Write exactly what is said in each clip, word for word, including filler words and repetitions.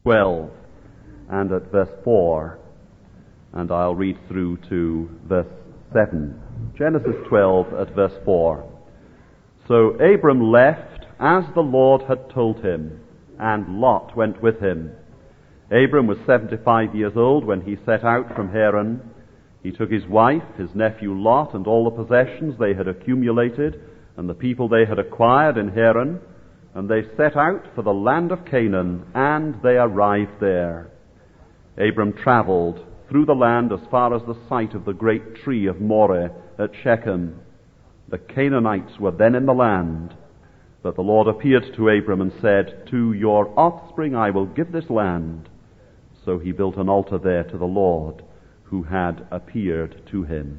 twelve and at verse four, and I'll read through to verse seven. Genesis twelve at verse four. So Abram left as the Lord had told him, and Lot went with him. Abram was seventy-five years old when he set out from Haran. He took his wife, his nephew Lot, and all the possessions they had accumulated, and the people they had acquired in Haran, and they set out for the land of Canaan, and they arrived there. Abram traveled through the land as far as the site of the great tree of Moreh at Shechem. The Canaanites were then in the land, but the Lord appeared to Abram and said, "To your offspring I will give this land." So he built an altar there to the Lord, who had appeared to him.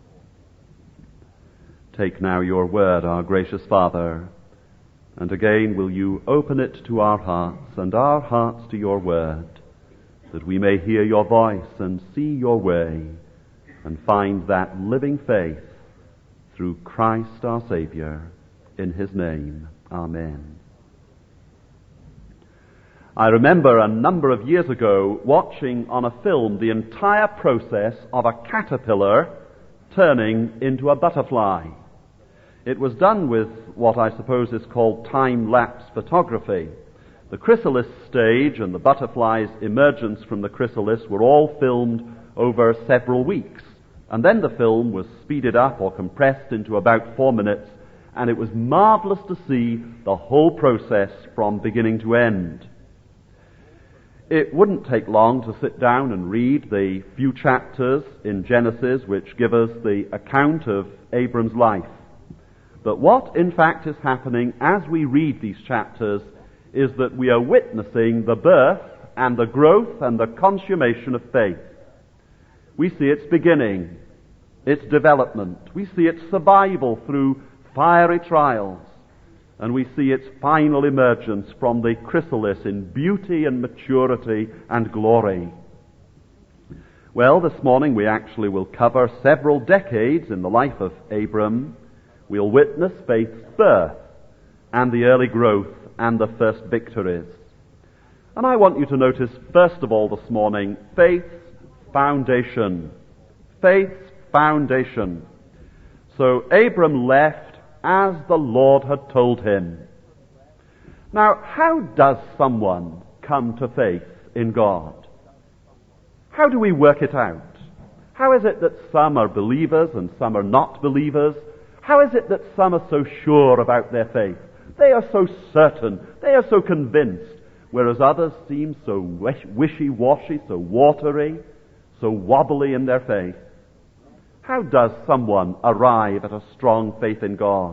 Take now your word, our gracious Father, and again will you open it to our hearts, and our hearts to your word, that we may hear your voice and see your way, and find that living faith through Christ our Savior. In his name, amen. I remember a number of years ago watching on a film the entire process of a caterpillar turning into a butterfly. It was done with what I suppose is called time-lapse photography. The chrysalis stage and the butterfly's emergence from the chrysalis were all filmed over several weeks. And then the film was speeded up or compressed into about four minutes, and it was marvelous to see the whole process from beginning to end. It wouldn't take long to sit down and read the few chapters in Genesis which give us the account of Abram's life. But what, in fact, is happening as we read these chapters is that we are witnessing the birth and the growth and the consummation of faith. We see its beginning, its development. We see its survival through fiery trials. And we see its final emergence from the chrysalis in beauty and maturity and glory. Well, this morning we actually will cover several decades in the life of Abram. We'll witness faith's birth and the early growth and the first victories. And I want you to notice, first of all this morning, faith's foundation. Faith's foundation. So Abram left as the Lord had told him. Now, how does someone come to faith in God? How do we work it out? How is it that some are believers and some are not believers? How is it that some are so sure about their faith? They are so certain, they are so convinced, whereas others seem so wishy-washy, so watery, so wobbly in their faith. How does someone arrive at a strong faith in God?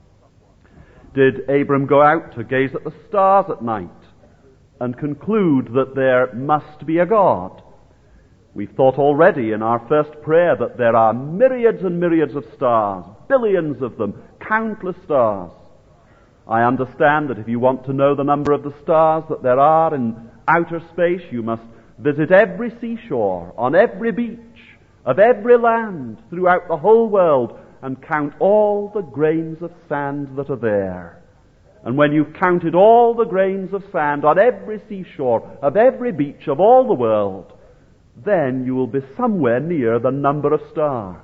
Did Abram go out to gaze at the stars at night and conclude that there must be a God? We've thought already in our first prayer that there are myriads and myriads of stars, billions of them, countless stars. I understand that if you want to know the number of the stars that there are in outer space, you must visit every seashore, on every beach, of every land throughout the whole world, and count all the grains of sand that are there. And when you've counted all the grains of sand on every seashore, of every beach, of all the world, then you will be somewhere near the number of stars.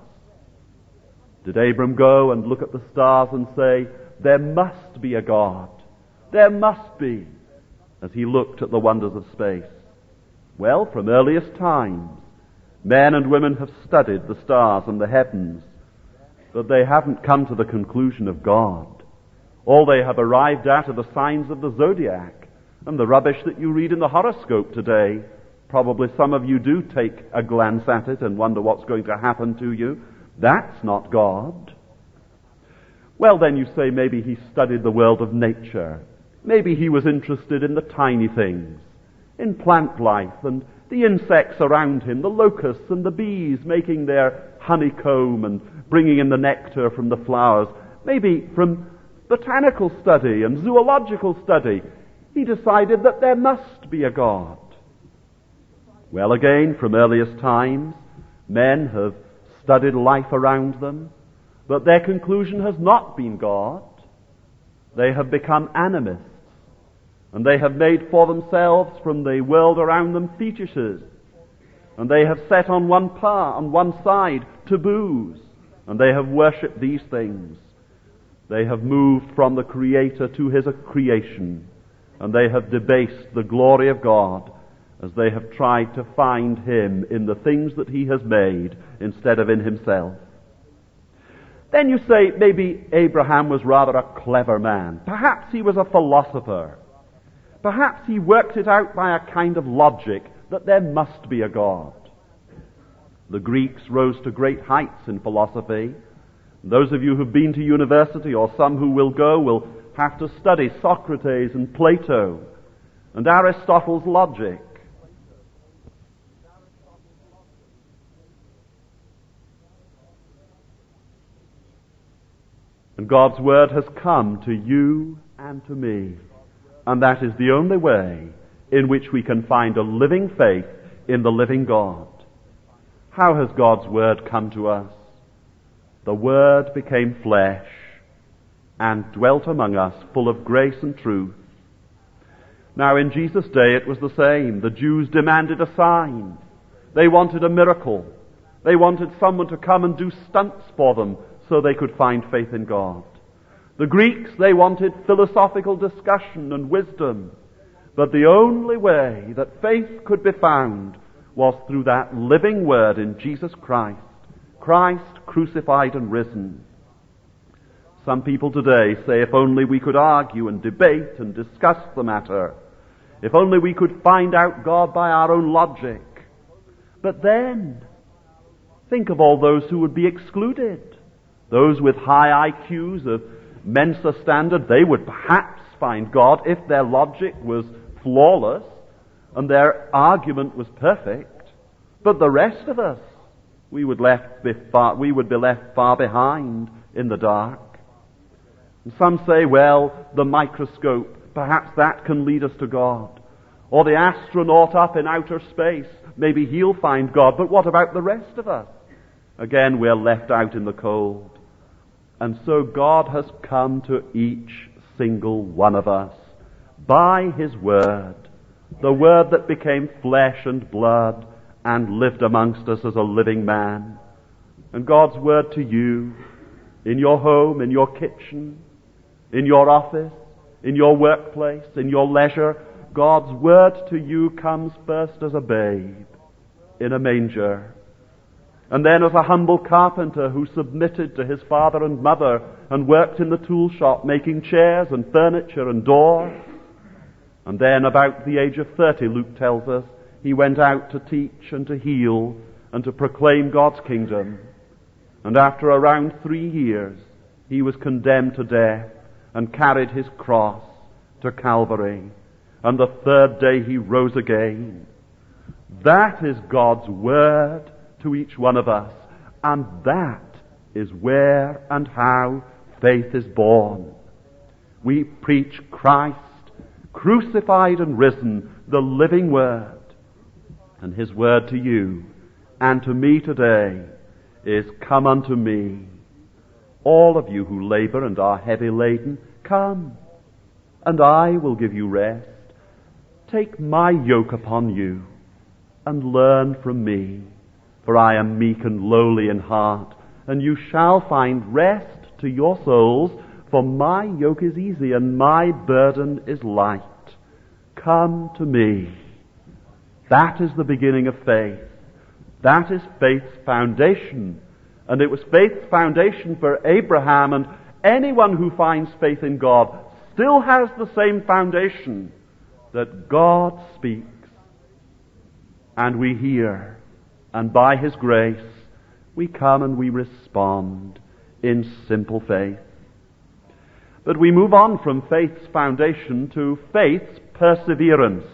Did Abram go and look at the stars and say, "There must be a God. There must be," as he looked at the wonders of space? Well, from earliest times, men and women have studied the stars and the heavens, but they haven't come to the conclusion of God. All they have arrived at are the signs of the zodiac and the rubbish that you read in the horoscope today. Probably some of you do take a glance at it and wonder what's going to happen to you. That's not God. Well, then you say maybe he studied the world of nature. Maybe he was interested in the tiny things, in plant life and the insects around him, the locusts and the bees making their honeycomb and bringing in the nectar from the flowers. Maybe from botanical study and zoological study, he decided that there must be a God. Well, again, from earliest times, men have studied life around them, but their conclusion has not been God. They have become animists. And they have made for themselves from the world around them fetishes. And they have set on one part, on one side, taboos. And they have worshipped these things. They have moved from the Creator to His creation. And they have debased the glory of God as they have tried to find Him in the things that He has made instead of in Himself. Then you say maybe Abraham was rather a clever man. Perhaps he was a philosopher. Perhaps he worked it out by a kind of logic that there must be a God. The Greeks rose to great heights in philosophy. Those of you who've been to university, or some who will go, will have to study Socrates and Plato and Aristotle's logic. And God's Word has come to you and to me. And that is the only way in which we can find a living faith in the living God. How has God's Word come to us? The Word became flesh and dwelt among us, full of grace and truth. Now in Jesus' day it was the same. The Jews demanded a sign. They wanted a miracle. They wanted someone to come and do stunts for them so they could find faith in God. The Greeks, they wanted philosophical discussion and wisdom. But the only way that faith could be found was through that living Word in Jesus Christ. Christ crucified and risen. Some people today say if only we could argue and debate and discuss the matter. If only we could find out God by our own logic. But then, think of all those who would be excluded. Those with high I Qs of Mensa standard, they would perhaps find God if their logic was flawless and their argument was perfect. But the rest of us, we would, left be far, we would be left far behind in the dark. And some say, well, the microscope, perhaps that can lead us to God. Or the astronaut up in outer space, maybe he'll find God. But what about the rest of us? Again, we're left out in the cold. And so God has come to each single one of us by His Word, the Word that became flesh and blood and lived amongst us as a living man. And God's Word to you, in your home, in your kitchen, in your office, in your workplace, in your leisure, God's Word to you comes first as a babe in a manger. And then as a humble carpenter who submitted to his father and mother and worked in the tool shop making chairs and furniture and doors. And then about the age of thirty, Luke tells us, he went out to teach and to heal and to proclaim God's kingdom. And after around three years, he was condemned to death and carried his cross to Calvary. And the third day he rose again. That is God's Word to each one of us. And that is where and how faith is born. We preach Christ, crucified and risen, the living Word. And His word to you and to me today is, come unto me, all of you who labor and are heavy laden, come, and I will give you rest. Take my yoke upon you and learn from me, for I am meek and lowly in heart, and you shall find rest to your souls, for my yoke is easy and my burden is light. Come to me. That is the beginning of faith. That is faith's foundation. And it was faith's foundation for Abraham, and anyone who finds faith in God still has the same foundation, that God speaks and we hear, and by His grace we come and we respond in simple faith. But we move on from faith's foundation to faith's perseverance.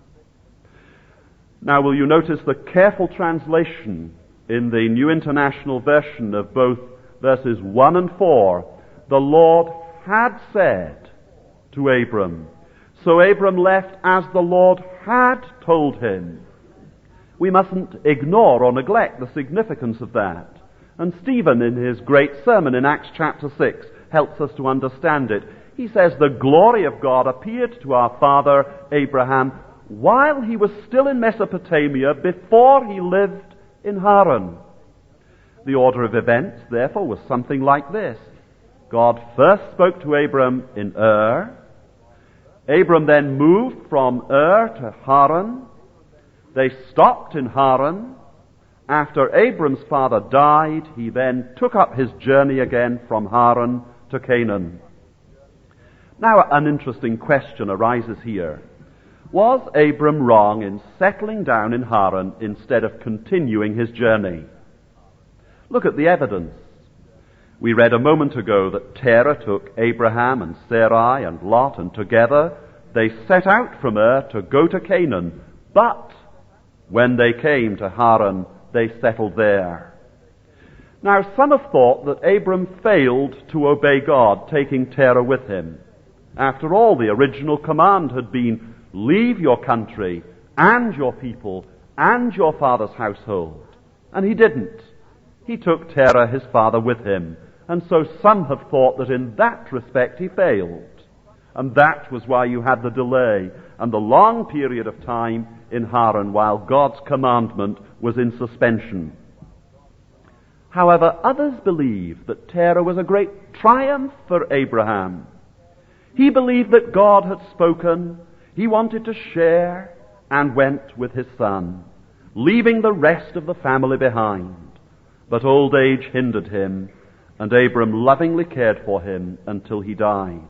Now, will you notice the careful translation in the New International Version of both verses one and four? The Lord had said to Abram. So Abram left as the Lord had told him. We mustn't ignore or neglect the significance of that. And Stephen, in his great sermon in Acts chapter six, helps us to understand it. He says, the glory of God appeared to our father Abraham while he was still in Mesopotamia, before he lived in Haran. The order of events, therefore, was something like this. God first spoke to Abram in Ur. Abram then moved from Ur to Haran. They stopped in Haran. After Abram's father died, he then took up his journey again from Haran to Canaan. Now, an interesting question arises here. Was Abram wrong in settling down in Haran instead of continuing his journey? Look at the evidence. We read a moment ago that Terah took Abraham and Sarai and Lot, and together they set out from Ur to go to Canaan. But when they came to Haran, they settled there. Now, some have thought that Abram failed to obey God, taking Terah with him. After all, the original command had been, leave your country and your people and your father's household. And he didn't. He took Terah, his father, with him. And so some have thought that in that respect he failed. And that was why you had the delay and the long period of time in Haran while God's commandment was in suspension. However, others believe that Terah was a great triumph for Abraham. He believed that God had spoken. He wanted to share and went with his son, leaving the rest of the family behind. But old age hindered him, and Abram lovingly cared for him until he died.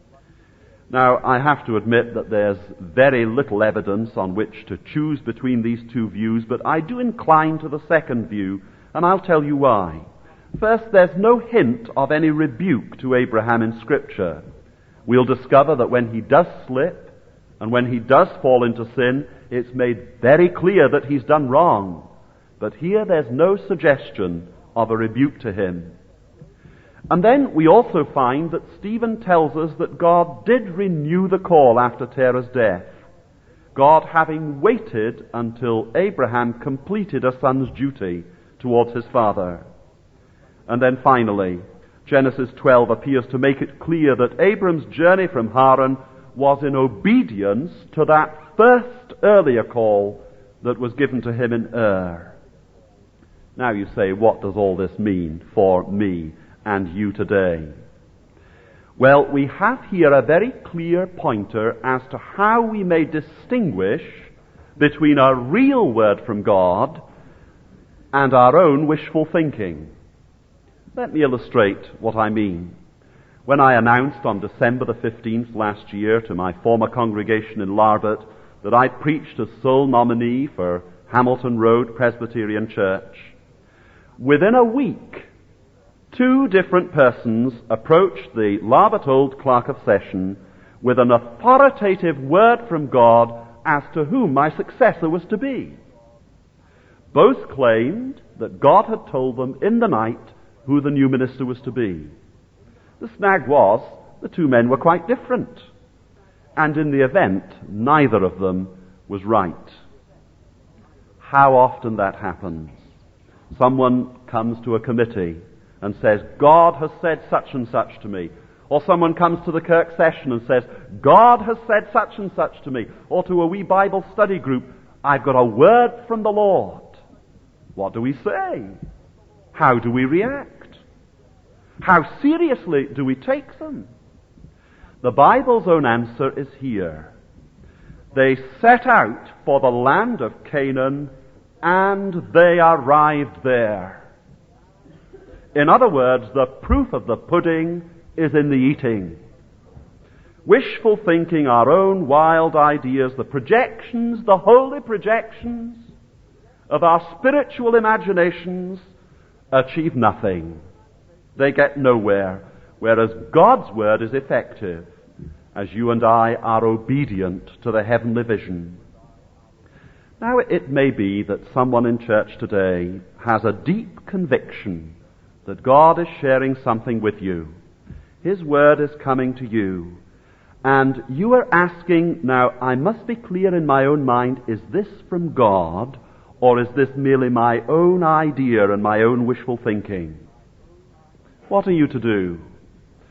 Now, I have to admit that there's very little evidence on which to choose between these two views, but I do incline to the second view, and I'll tell you why. First, there's no hint of any rebuke to Abraham in Scripture. We'll discover that when he does slip, and when he does fall into sin, it's made very clear that he's done wrong. But here there's no suggestion of a rebuke to him. And then we also find that Stephen tells us that God did renew the call after Terah's death, God having waited until Abraham completed a son's duty towards his father. And then finally, Genesis twelve appears to make it clear that Abram's journey from Haran was in obedience to that first earlier call that was given to him in Ur. Now you say, what does all this mean for me and you today? Well, we have here a very clear pointer as to how we may distinguish between a real word from God and our own wishful thinking. Let me illustrate what I mean. When I announced on December the fifteenth last year to my former congregation in Larbert that I preached as sole nominee for Hamilton Road Presbyterian Church, within a week, two different persons approached the Larbert Old Clerk of Session with an authoritative word from God as to whom my successor was to be. Both claimed that God had told them in the night who the new minister was to be. The snag was, the two men were quite different. And in the event, neither of them was right. How often that happens. Someone comes to a committee and says, God has said such and such to me. Or someone comes to the Kirk session and says, God has said such and such to me. Or to a wee Bible study group, I've got a word from the Lord. What do we say? How do we react? How seriously do we take them? The Bible's own answer is here. They set out for the land of Canaan, and they arrived there. In other words, the proof of the pudding is in the eating. Wishful thinking, our own wild ideas, the projections, the holy projections of our spiritual imaginations achieve nothing. They get nowhere, whereas God's word is effective as you and I are obedient to the heavenly vision. Now, it may be that someone in church today has a deep conviction that God is sharing something with you. His word is coming to you. And you are asking, now, I must be clear in my own mind, is this from God, or is this merely my own idea and my own wishful thinking? What are you to do?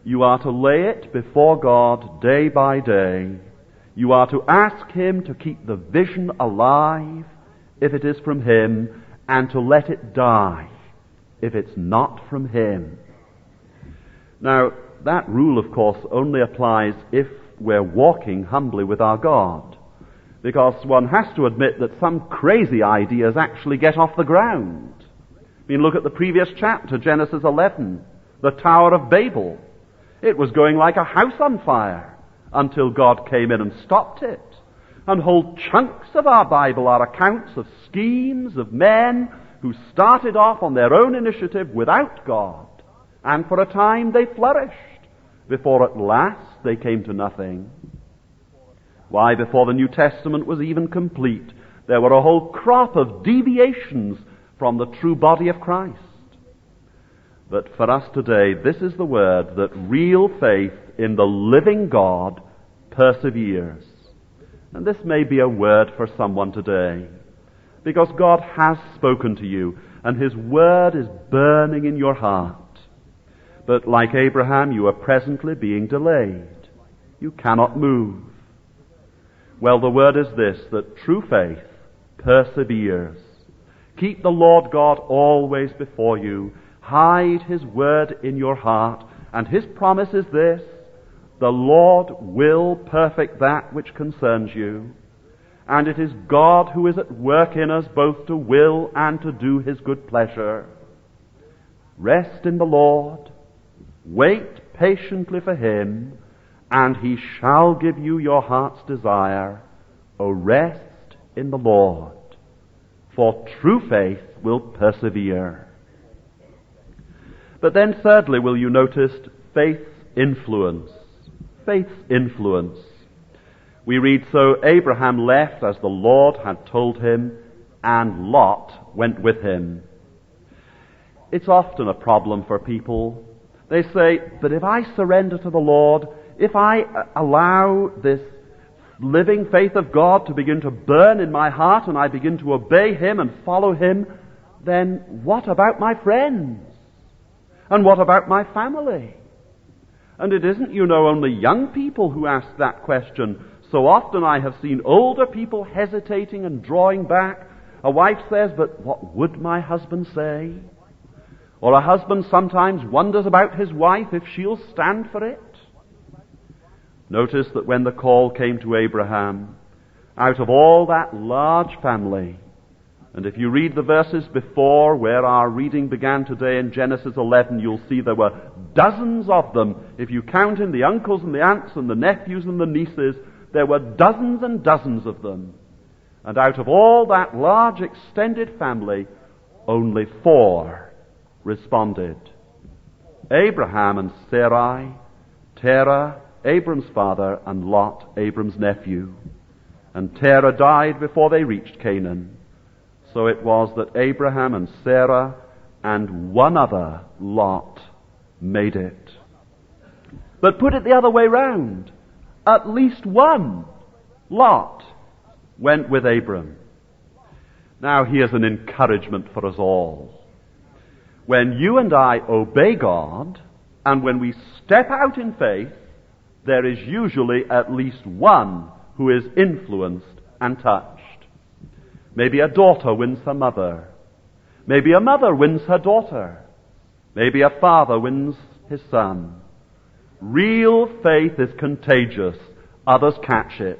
You are to lay it before God day by day. You are to ask Him to keep the vision alive if it is from Him, and to let it die if it's not from Him. Now, that rule, of course, only applies if we're walking humbly with our God, because one has to admit that some crazy ideas actually get off the ground. I mean, look at the previous chapter, Genesis eleven, the Tower of Babel. It was going like a house on fire until God came in and stopped it. And whole chunks of our Bible are accounts of schemes of men who started off on their own initiative without God, and for a time they flourished, before at last they came to nothing. Why, before the New Testament was even complete, there were a whole crop of deviations from the true body of Christ. But for us today, this is the word that real faith in the living God perseveres. And this may be a word for someone today, because God has spoken to you, and His word is burning in your heart. But like Abraham, you are presently being delayed. You cannot move. Well, the word is this, that true faith perseveres. Keep the Lord God always before you. Hide His word in your heart. And His promise is this: the Lord will perfect that which concerns you. And it is God who is at work in us both to will and to do His good pleasure. Rest in the Lord. Wait patiently for Him, and He shall give you your heart's desire. O rest in the Lord, for true faith will persevere. But then thirdly, will you notice faith's influence? Faith's influence. We read, so Abraham left as the Lord had told him, and Lot went with him. It's often a problem for people. They say, but if I surrender to the Lord, if I allow this living faith of God to begin to burn in my heart and I begin to obey Him and follow Him, then what about my friends? And what about my family? And it isn't, you know, only young people who ask that question. So often I have seen older people hesitating and drawing back. A wife says, but what would my husband say? Or a husband sometimes wonders about his wife if she'll stand for it. Notice that when the call came to Abraham, out of all that large family, and if you read the verses before where our reading began today in Genesis eleven, you'll see there were dozens of them. If you count in the uncles and the aunts and the nephews and the nieces, there were dozens and dozens of them. And out of all that large extended family, only four responded. Abraham and Sarai, Terah, Abram's father, and Lot, Abram's nephew. And Terah died before they reached Canaan. So it was that Abraham and Sarah and one other, Lot, made it. But put it the other way round. At least one, Lot, went with Abram. Now here's an encouragement for us all. When you and I obey God, and when we step out in faith, there is usually at least one who is influenced and touched. Maybe a daughter wins her mother. Maybe a mother wins her daughter. Maybe a father wins his son. Real faith is contagious. Others catch it.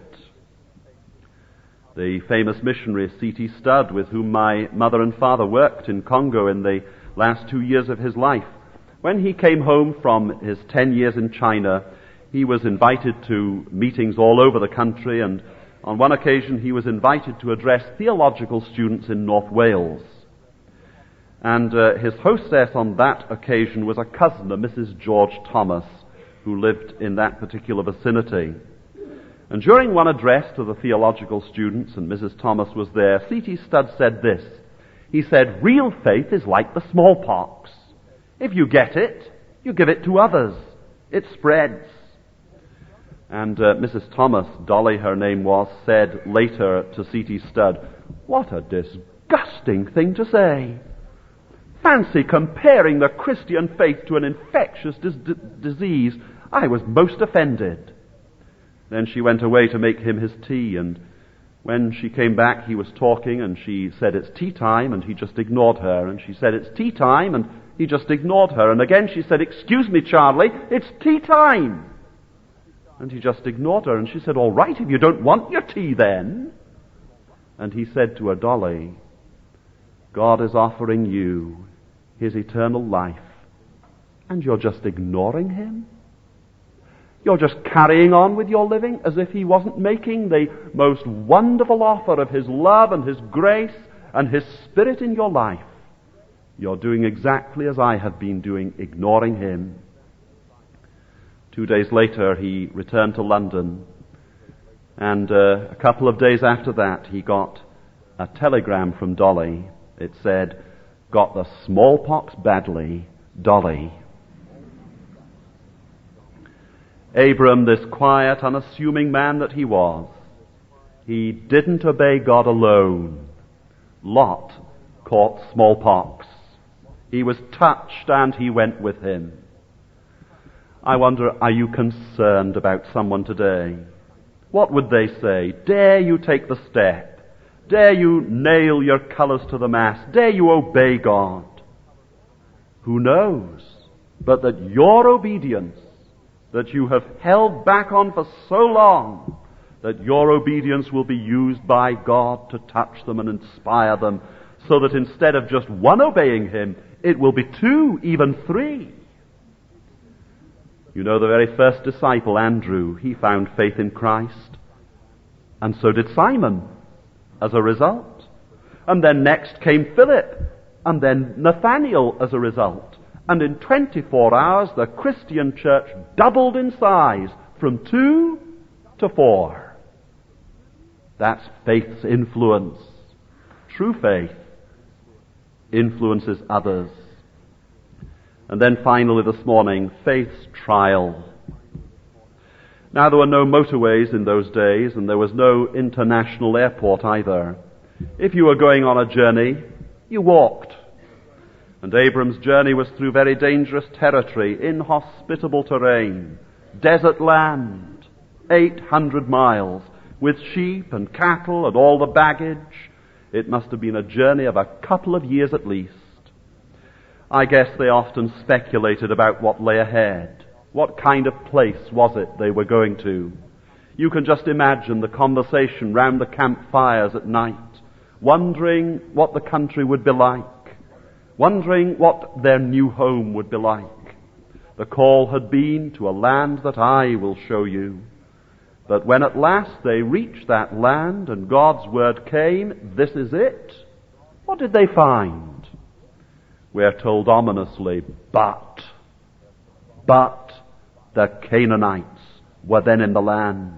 The famous missionary C T Studd, with whom my mother and father worked in Congo in the last two years of his life, when he came home from his ten years in China, he was invited to meetings all over the country, and on one occasion he was invited to address theological students in North Wales. And uh, his hostess on that occasion was a cousin of Missus George Thomas, who lived in that particular vicinity. And during one address to the theological students, and Missus Thomas was there, C T Studd said this. He said, real faith is like the smallpox. If you get it, you give it to others. It spreads. And uh, Missus Thomas, Dolly her name was, said later to C T Studd, what a disgusting thing to say. Fancy comparing the Christian faith to an infectious dis- d- disease. I was most offended. Then she went away to make him his tea, and when she came back he was talking, and she said, "It's tea time," and he just ignored her. And she said, "It's tea time," and he just ignored her. And again she said, "Excuse me, Charlie, it's tea time." And he just ignored her. And she said, "All right, if you don't want your tea then." And he said to her, "Dolly, God is offering you His eternal life, and you're just ignoring Him? You're just carrying on with your living as if He wasn't making the most wonderful offer of His love and His grace and His Spirit in your life. You're doing exactly as I have been doing, ignoring Him." Two days later, he returned to London, and uh, a couple of days after that, he got a telegram from Dolly. It said, "Got the smallpox badly, Dolly." Abram, this quiet, unassuming man that he was, he didn't obey God alone. Lot caught smallpox. He was touched and he went with him. I wonder, are you concerned about someone today? What would they say? Dare you take the step? Dare you nail your colors to the mast? Dare you obey God? Who knows but that your obedience, that you have held back on for so long, that your obedience will be used by God to touch them and inspire them, so that instead of just one obeying Him, it will be two, even three. You know, the very first disciple, Andrew, he found faith in Christ. And so did Simon, as a result. And then next came Philip, and then Nathaniel as a result. And in twenty-four hours, the Christian church doubled in size from two to four. That's faith's influence. True faith influences others. And then finally this morning, faith's trial. Now, there were no motorways in those days, and there was no international airport either. If you were going on a journey, you walked. And Abram's journey was through very dangerous territory, inhospitable terrain, desert land, eight hundred miles, with sheep and cattle and all the baggage. It must have been a journey of a couple of years at least. I guess they often speculated about what lay ahead. What kind of place was it they were going to? You can just imagine the conversation round the campfires at night, wondering what the country would be like, wondering what their new home would be like. The call had been to a land that I will show you. But when at last they reached that land and God's word came, this is it, what did they find? We are told ominously, but, but the Canaanites were then in the land.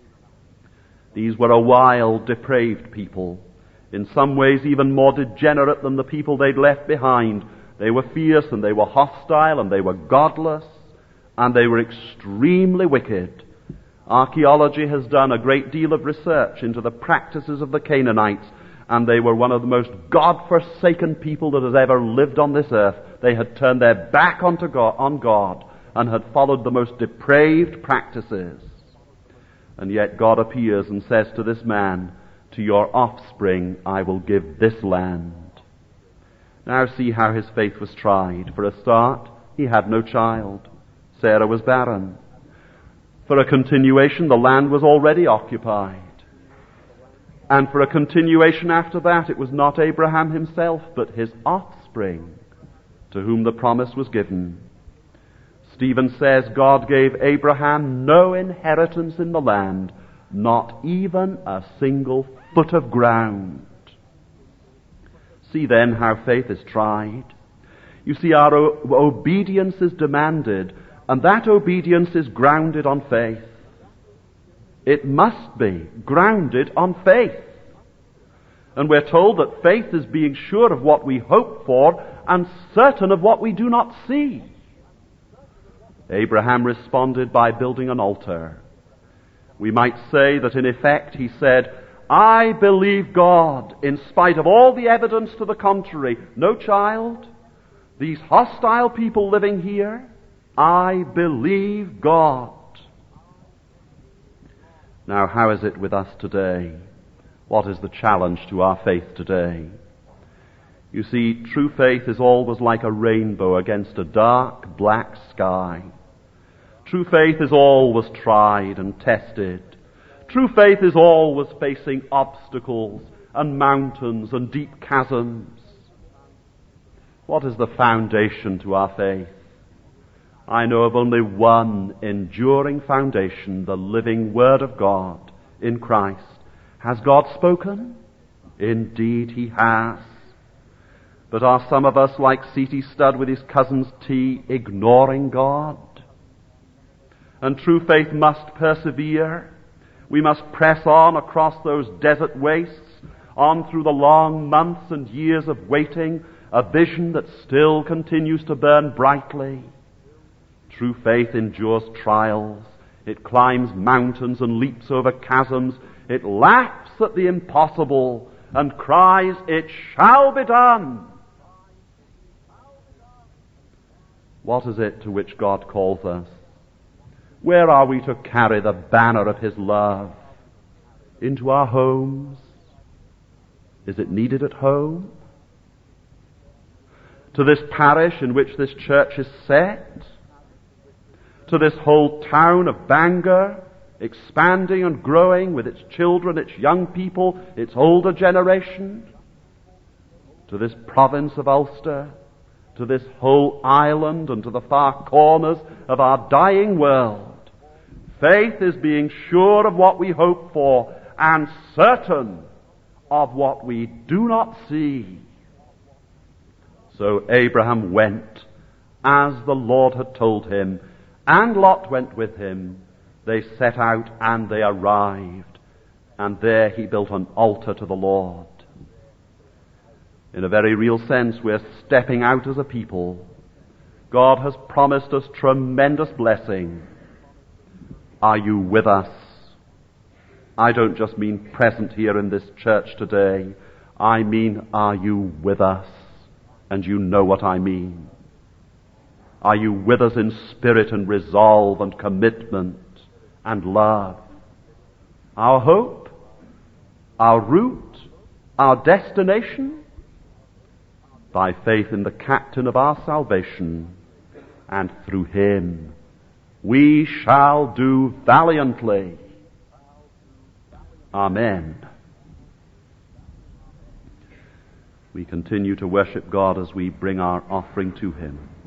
These were a wild, depraved people, in some ways even more degenerate than the people they'd left behind. They were fierce, and they were hostile, and they were godless, and they were extremely wicked. Archaeology has done a great deal of research into the practices of the Canaanites, and they were one of the most God-forsaken people that has ever lived on this earth. They had turned their back onto God, on God and had followed the most depraved practices. And yet God appears and says to this man, "To your offspring I will give this land." Now see how his faith was tried. For a start, he had no child. Sarah was barren. For a continuation, the land was already occupied. And for a continuation after that, it was not Abraham himself, but his offspring to whom the promise was given. Stephen says God gave Abraham no inheritance in the land, not even a single foot of ground. See then how faith is tried. You see, our o- obedience is demanded, and that obedience is grounded on faith. It must be grounded on faith. And we're told that faith is being sure of what we hope for and certain of what we do not see. Abraham responded by building an altar. We might say that in effect he said, "I believe God in spite of all the evidence to the contrary. No child, these hostile people living here, I believe God. Now, how is it with us today? What is the challenge to our faith today? You see, true faith is always like a rainbow against a dark, black sky. True faith is always tried and tested. True faith is always facing obstacles and mountains and deep chasms. What is the foundation to our faith? I know of only one enduring foundation, the living Word of God in Christ. Has God spoken? Indeed He has. But are some of us like C T Studd with his cousin's tea, ignoring God? And true faith must persevere. We must press on across those desert wastes, on through the long months and years of waiting, a vision that still continues to burn brightly. True faith endures trials. It climbs mountains and leaps over chasms. It laughs at the impossible and cries, "It shall be done." What is it to which God calls us? Where are we to carry the banner of His love? Into our homes? Is it needed at home? To this parish in which this church is set? To this whole town of Bangor, expanding and growing with its children, its young people, its older generation? To this province of Ulster? To this whole island and to the far corners of our dying world? Faith is being sure of what we hope for and certain of what we do not see. So Abraham went as the Lord had told him, and Lot went with him. They set out and they arrived, and there he built an altar to the Lord. In a very real sense, we're stepping out as a people. God has promised us tremendous blessing. Are you with us? I don't just mean present here in this church today. I mean, are you with us? And you know what I mean. Are you with us in spirit and resolve and commitment and love? Our hope, our route, our destination? By faith in the captain of our salvation, and through Him we shall do valiantly. Amen. We continue to worship God as we bring our offering to Him.